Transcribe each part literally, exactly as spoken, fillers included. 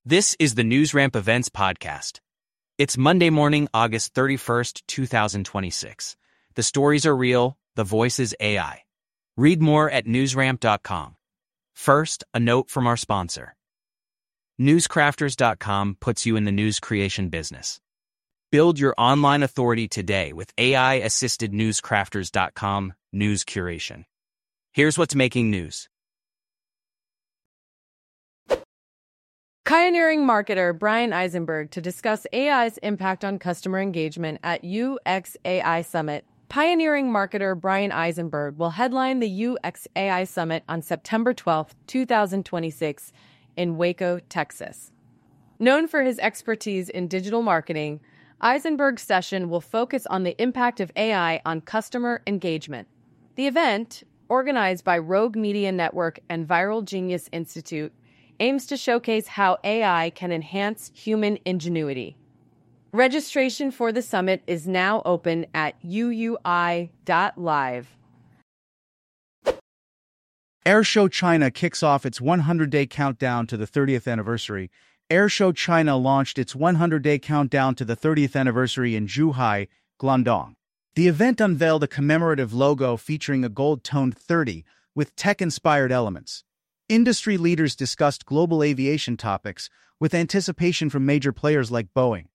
This is the NewsRamp Events Podcast. It's Monday morning, August thirty-first, two thousand twenty-six. The stories are real, the voice is A I. Read more at newsramp dot com. First, a note from our sponsor. newscrafters dot com puts you in the news creation business. Build your online authority today with A I-assisted newscrafters dot com news curation. Here's what's making news. Pioneering marketer Brian Eisenberg to discuss A I's impact on customer engagement at U X A I Summit. Pioneering marketer Brian Eisenberg will headline the U X A I Summit on September twelfth, two thousand twenty-six in Waco, Texas. Known for his expertise in digital marketing, Eisenberg's session will focus on the impact of A I on customer engagement. The event, organized by Rogue Media Network and Viral Genius Institute, aims to showcase how A I can enhance human ingenuity. Registration for the summit is now open at U U I dot live. Airshow China kicks off its one hundred day countdown to the thirtieth anniversary. Airshow China launched its one hundred day countdown to the thirtieth anniversary in Zhuhai, Guangdong. The event unveiled a commemorative logo featuring a gold-toned thirty with tech-inspired elements. Industry leaders discussed global aviation topics, with anticipation from major players like Boeing.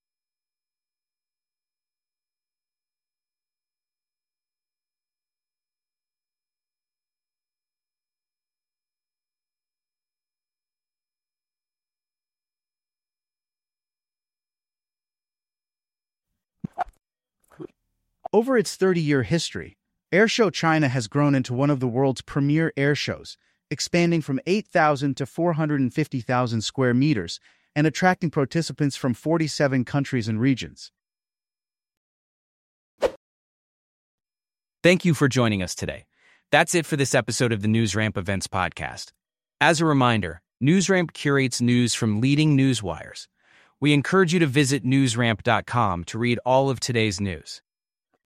Over its thirty-year history, Airshow China has grown into one of the world's premier airshows, expanding from eight thousand to four hundred fifty thousand square meters and attracting participants from forty-seven countries and regions. Thank you for joining us today. That's it for this episode of the NewsRamp Events Podcast. As a reminder, NewsRamp curates news from leading news wires. We encourage you to visit newsramp dot com to read all of today's news.